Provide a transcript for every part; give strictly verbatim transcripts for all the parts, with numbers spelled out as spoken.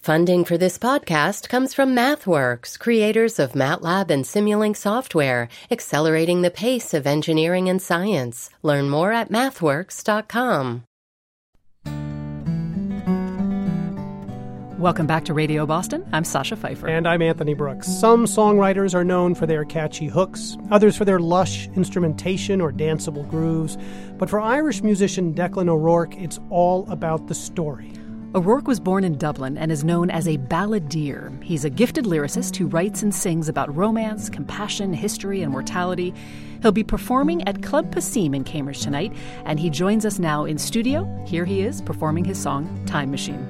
Funding for this podcast comes from MathWorks, creators of MATLAB and Simulink software, accelerating the pace of engineering and science. Learn more at mathworks dot com. Welcome back to Radio Boston. I'm Sasha Pfeiffer. And I'm Anthony Brooks. Some songwriters are known for their catchy hooks, others for their lush instrumentation or danceable grooves. But for Irish musician Declan O'Rourke, it's all about the story. O'Rourke was born in Dublin and is known as a balladeer. He's a gifted lyricist who writes and sings about romance, compassion, history, and mortality. He'll be performing at Club Passim in Cambridge tonight, and he joins us now in studio. Here he is performing his song, Time Machine.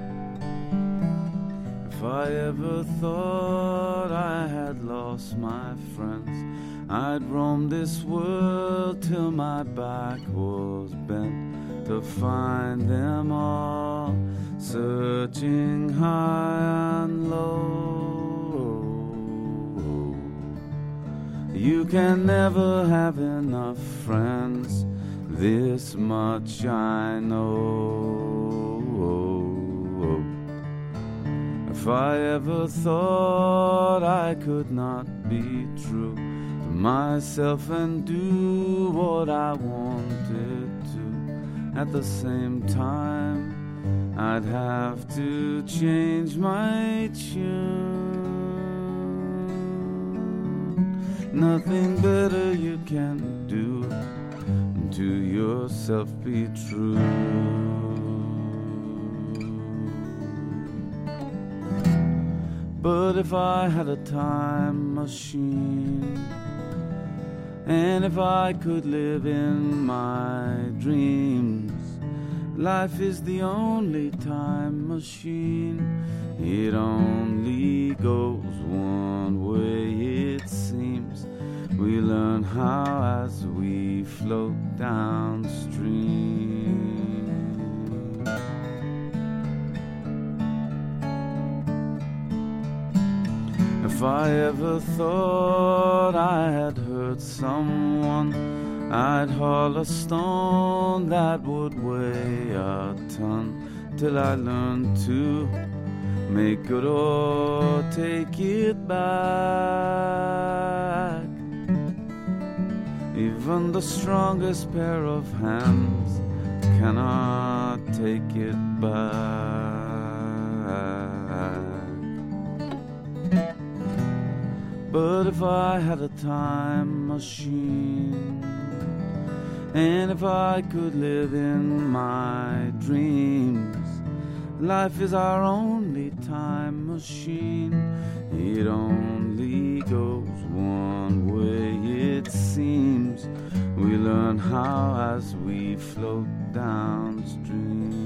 If I ever thought I had lost my friends, I'd roam this world till my back was bent to find them all, searching high and low. You can never have enough friends, this much I know. If I ever thought I could not be true to myself and do what I wanted to at the same time, I'd have to change my tune. Nothing better you can do, to yourself be true. But if I had a time machine, and if I could live in my dreams, life is the only time machine. It only goes one way, it seems. We learn how as we float downstream. If I ever thought I had hurt someone, I'd haul a stone that would weigh a ton, till I learned to make good or take it back. Even the strongest pair of hands cannot take it back. But if I had a time machine, and if I could live in my dreams, life is our only time machine. It only goes one way, it seems. We learn how as we float downstream.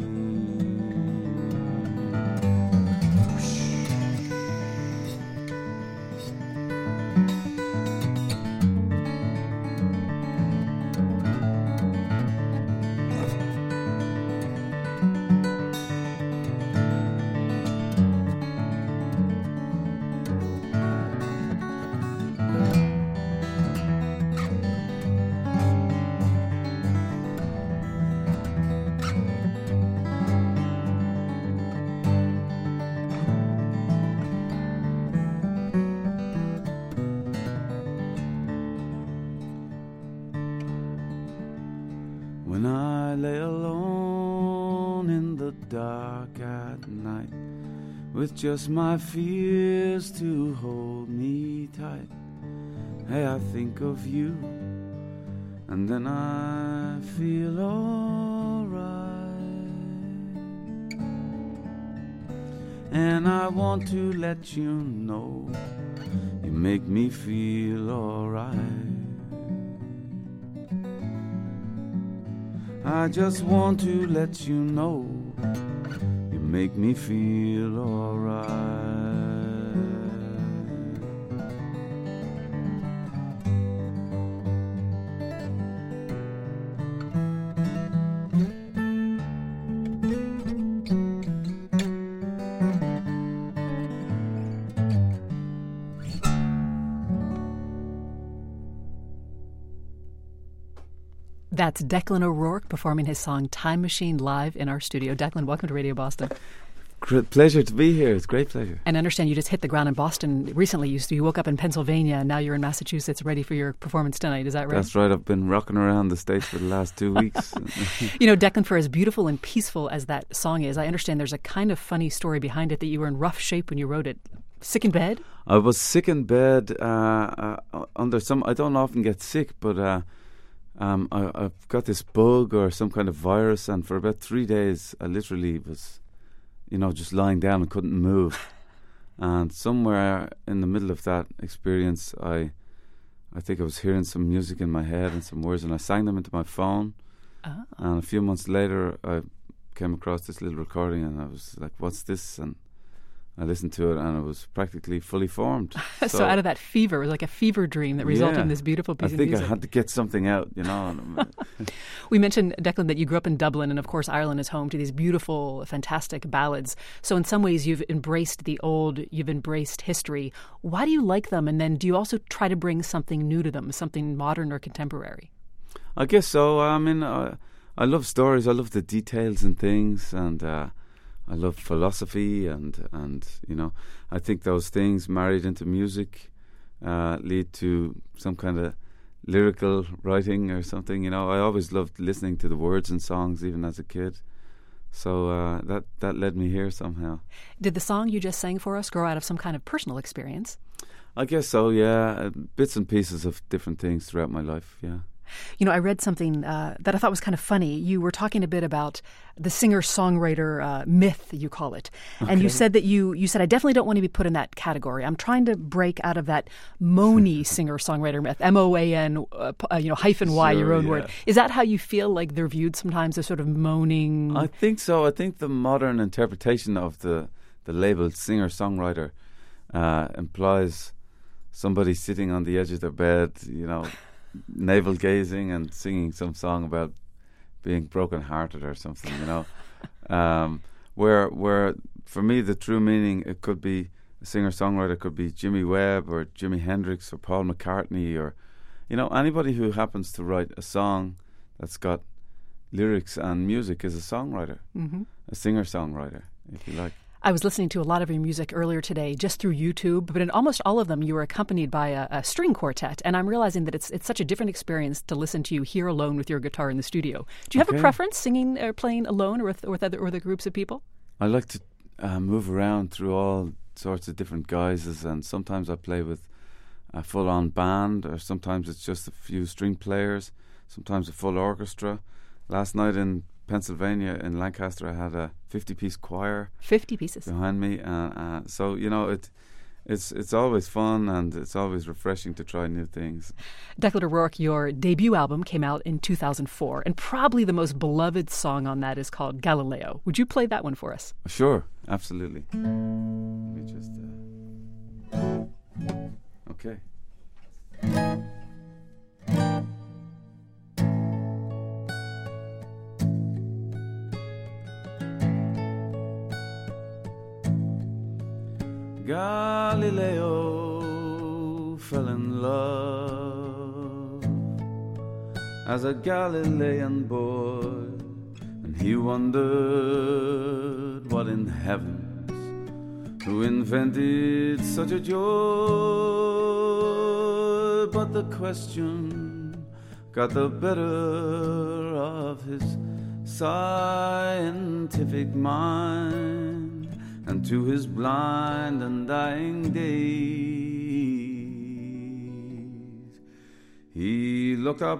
When I lay alone in the dark at night, with just my fears to hold me tight, hey, I think of you, and then I feel alright. And I want to let you know, you make me feel alright. I just want to let you know, you make me feel alright. That's Declan O'Rourke performing his song Time Machine live in our studio. Declan, welcome to Radio Boston. Great pleasure to be here. It's a great pleasure. And I understand you just hit the ground in Boston recently. You, you woke up in Pennsylvania, and now you're in Massachusetts ready for your performance tonight. Is that right? That's right. I've been rocking around the States for the last two weeks. You know, Declan, for as beautiful and peaceful as that song is, I understand there's a kind of funny story behind it, that you were in rough shape when you wrote it. Sick in bed? I was sick in bed uh, uh, under some... I don't often get sick, but uh, um, I, I've got this bug or some kind of virus, and for about three days I literally was... you know, just lying down and couldn't move. And somewhere in the middle of that experience, I I think I was hearing some music in my head and some words, and I sang them into my phone. Oh. And a few months later, I came across this little recording, and I was like, what's this? And I listened to it, and it was practically fully formed. so, so out of that fever, it was like a fever dream that resulted yeah, in this beautiful piece of music. I music. think I had to get something out, you know. We mentioned, Declan, that you grew up in Dublin, and of course Ireland is home to these beautiful, fantastic ballads. So in some ways you've embraced the old, you've embraced history. Why do you like them? And then do you also try to bring something new to them, something modern or contemporary? I guess so. I mean, I, I love stories. I love the details and things, and... Uh, I love philosophy, and, and you know, I think those things married into music uh, lead to some kind of lyrical writing or something. You know, I always loved listening to the words in songs, even as a kid. So uh, that that led me here somehow. Did the song you just sang for us grow out of some kind of personal experience? I guess so. Yeah, uh, bits and pieces of different things throughout my life. Yeah. You know, I read something uh, that I thought was kind of funny. You were talking a bit about the singer-songwriter uh, myth, you call it. And okay. you said that you, you said, I definitely don't want to be put in that category. I'm trying to break out of that moany singer-songwriter myth, M O A N, uh, uh, you know, hyphen Y, sure, your own yeah. word. Is that how you feel like they're viewed sometimes, as sort of moaning? I think so. I think the modern interpretation of the, the label singer-songwriter uh, implies somebody sitting on the edge of their bed, you know, navel gazing and singing some song about being broken-hearted or something, you know. Um, where, where for me, the true meaning, it could be a singer-songwriter, could be Jimmy Webb or Jimi Hendrix or Paul McCartney, or, you know, anybody who happens to write a song that's got lyrics and music is a songwriter, mm-hmm. a singer-songwriter, if you like. I was listening to a lot of your music earlier today just through YouTube, but in almost all of them you were accompanied by a, a string quartet, and I'm realizing that it's it's such a different experience to listen to you here alone with your guitar in the studio. Do you have okay. a preference, singing or playing alone or with, or with other or the groups of people? I like to uh, move around through all sorts of different guises, and sometimes I play with a full-on band, or sometimes it's just a few string players, sometimes a full orchestra. Last night in Pennsylvania, in Lancaster, I had a fifty-piece choir. Fifty pieces behind me, uh, uh, so you know it. It's it's always fun, and it's always refreshing to try new things. Declan O'Rourke, your debut album came out in two thousand four, and probably the most beloved song on that is called Galileo. Would you play that one for us? Sure, absolutely. Let me just. Uh... Okay. Galileo fell in love as a Galilean boy, and he wondered what in heavens, who invented such a joy. But the question got the better of his scientific mind, and to his blind and dying days he looked up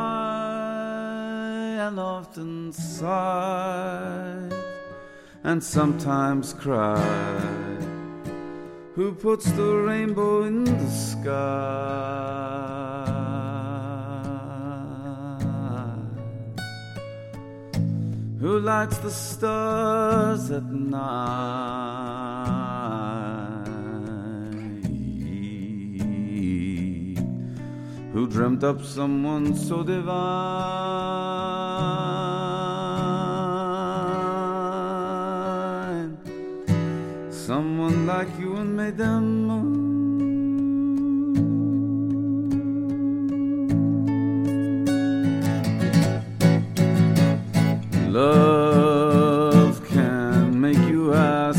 high and often sighed, and sometimes cried, who puts the rainbow in the sky? Who lights the stars at night? Who dreamt up someone so divine? Someone like you and made them moon. Love can make you ask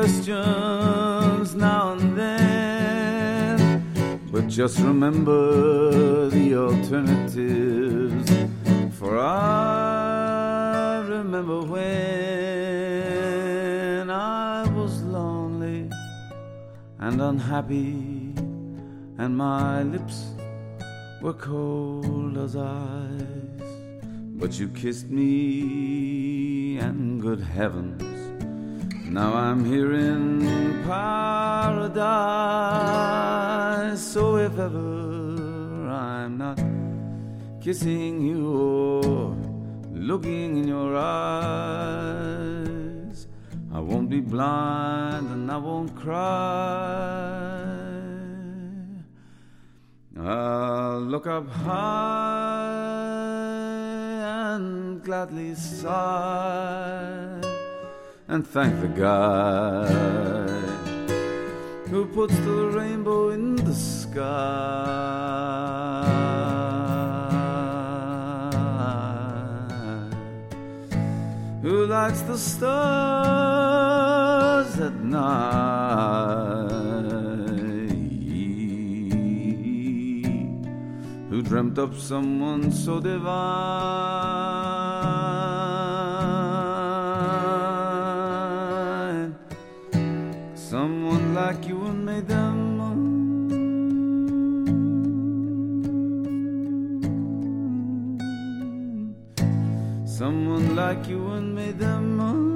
questions now and then, but just remember the alternatives. For I remember when I was lonely and unhappy, and my lips were cold as ice, but you kissed me, and good heavens, now I'm here in paradise. So if ever I'm not kissing you or looking in your eyes, I won't be blind and I won't cry. I'll look up high and gladly sigh and thank the guy who puts the rainbow in the sky, who lights the stars at night, who dreamt up someone so divine, someone like you and made them moon, someone like you and made them moon.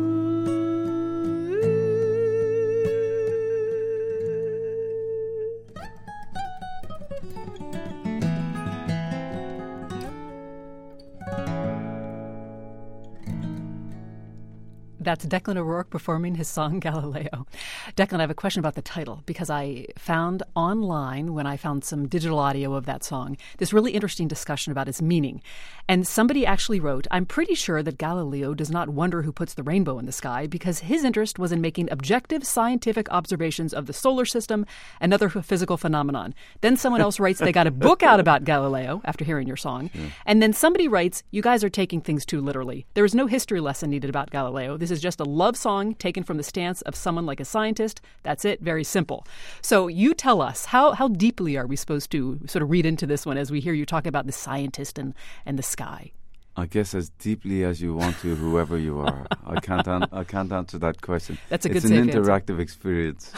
That's Declan O'Rourke performing his song Galileo. Declan, I have a question about the title, because I found online, when I found some digital audio of that song, this really interesting discussion about its meaning. And somebody actually wrote, I'm pretty sure that Galileo does not wonder who puts the rainbow in the sky, because his interest was in making objective scientific observations of the solar system and other physical phenomenon. Then someone else writes they got a book out about Galileo after hearing your song. Yeah. And then somebody writes, you guys are taking things too literally. There is no history lesson needed about Galileo. This is just a love song taken from the stance of someone like a scientist. That's it. Very simple. So you tell us, how how deeply are we supposed to sort of read into this one as we hear you talk about the scientist and, and the sky? I guess as deeply as you want to, whoever you are. I can't an- I can't answer that question. That's a it's good It's an safe interactive answer. experience.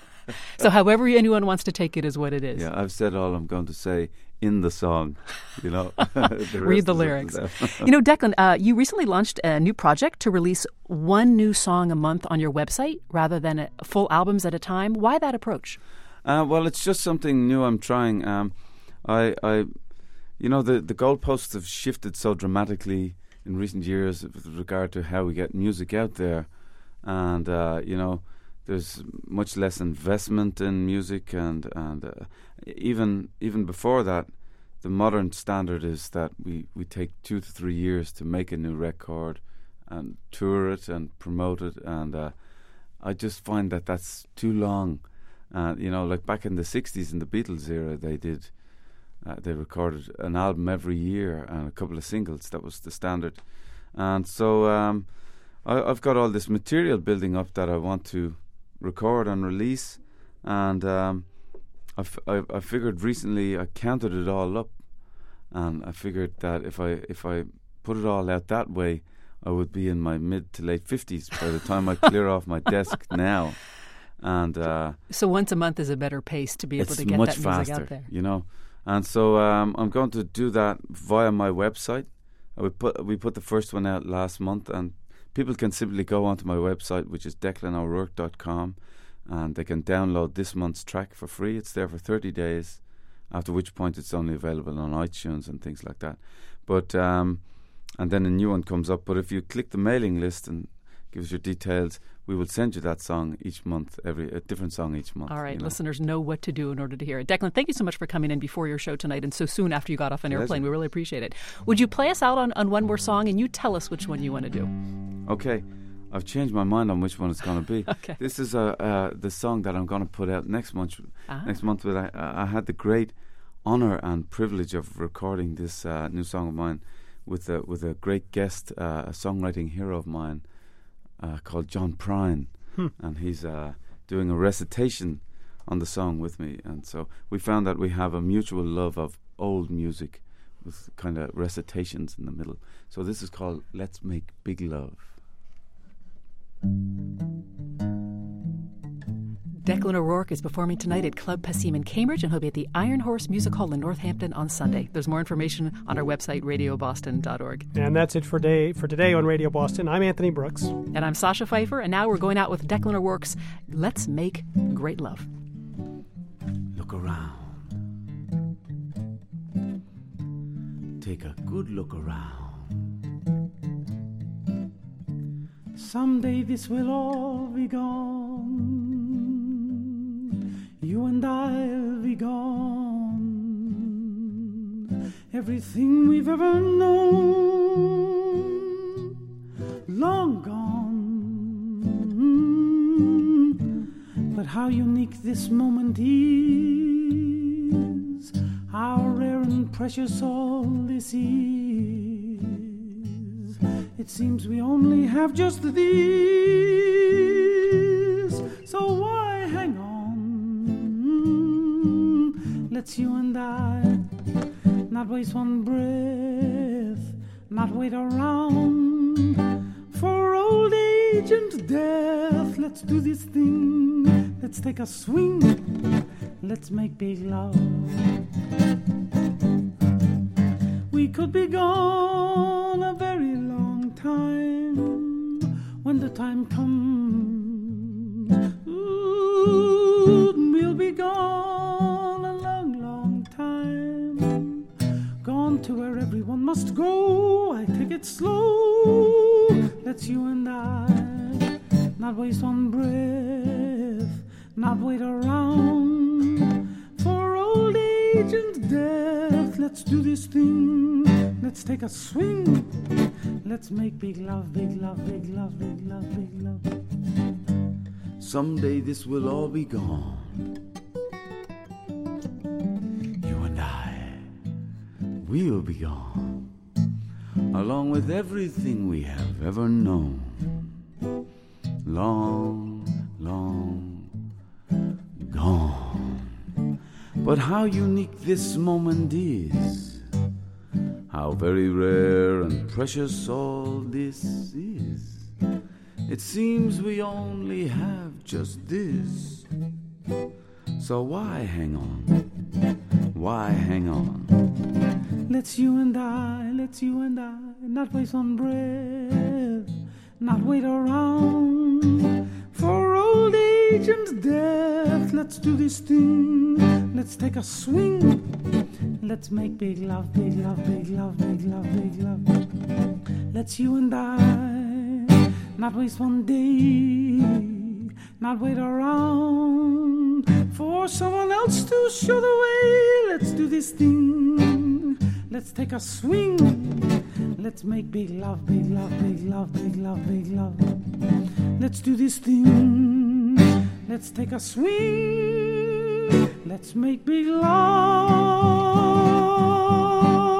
So however anyone wants to take it is what it is. Yeah, I've said all I'm going to say in the song, you know. the Read the lyrics. You know, Declan, uh, you recently launched a new project to release one new song a month on your website rather than a, full albums at a time. Why that approach? Uh, well, it's just something new I'm trying. Um, I, I, you know, the, the goalposts have shifted so dramatically in recent years with regard to how we get music out there. And, uh, you know, there's much less investment in music, and and uh, even even before that, the modern standard is that we, we take two to three years to make a new record and tour it and promote it, and uh, I just find that that's too long. Uh, you know, like back in the sixties in the Beatles era, they did uh, they recorded an album every year and a couple of singles. That was the standard, and so um, I, I've got all this material building up that I want to record and release, and um, I, f- I, I figured recently I counted it all up, and I figured that if I if I put it all out that way, I would be in my mid to late fifties by the time I clear off my desk now. And uh, so once a month is a better pace to be able to get much that music faster, out there, you know. And so um, I'm going to do that via my website. I would put we put the first one out last month, and people can simply go onto my website, which is declan o'rourke dot com, and they can download this month's track for free. It's there for thirty days, after which point it's only available on iTunes and things like that. But um, and then a new one comes up. But if you click the mailing list and give us your details, we will send you that song each month, every a different song each month. All right, you know. Listeners know what to do in order to hear it. Declan, thank you so much for coming in before your show tonight and so soon after you got off an Pleasure. airplane. We really appreciate it. Would you play us out on, on one more song, and you tell us which one you want to do? Okay. I've changed my mind on which one it's going to be. Okay. This is uh, uh, the song that I'm going to put out next month. Ah. Next month, but I, I had the great honor and privilege of recording this uh, new song of mine with a with a great guest, uh, a songwriting hero of mine uh, called John Prine. Hmm. And he's uh, doing a recitation on the song with me. And so we found that we have a mutual love of old music with kind of recitations in the middle. So this is called Let's Make Big Love. Declan O'Rourke is performing tonight at Club Passim in Cambridge, and he'll be at the Iron Horse Music Hall in Northampton on Sunday. There's more information on our website, radio boston dot org. And that's it for day for today on Radio Boston. I'm Anthony Brooks. And I'm Sasha Pfeiffer, and now we're going out with Declan O'Rourke's Let's Make Great Love. Look around. Take a good look around. Someday this will all be gone. You and I'll be gone. Everything we've ever known, long gone. But how unique this moment is, how rare and precious all this is. It seems we only have just these, so why hang on? Let's you and I not waste one breath, not wait around for old age and death. Let's do this thing, let's take a swing, let's make big love. We could be gone a very long time. When the time comes, ooh, we'll be gone a long, long time. Gone to where everyone must go. I take it slow. Let's you and I not waste one breath, not wait around for old age and death. Let's do this thing, let's take a swing, let's make big love, big love, big love, big love, big love. Someday this will all be gone. You and I, we'll be gone, along with everything we have ever known. Long, long gone. But how unique this moment is, how very rare and precious all this is. It seems we only have just this, so why hang on? Why hang on? Let's you and I, let's you and I not waste one breath, not wait around for old age and death. Let's do this thing, let's take a swing, let's make big love, big love, big love, big love, big love. Let's you and I not waste one day, not wait around for someone else to show the way. Let's do this thing, let's take a swing, let's make big love, big love, big love, big love, big love. Let's do this thing, let's take a swing, let's make big love.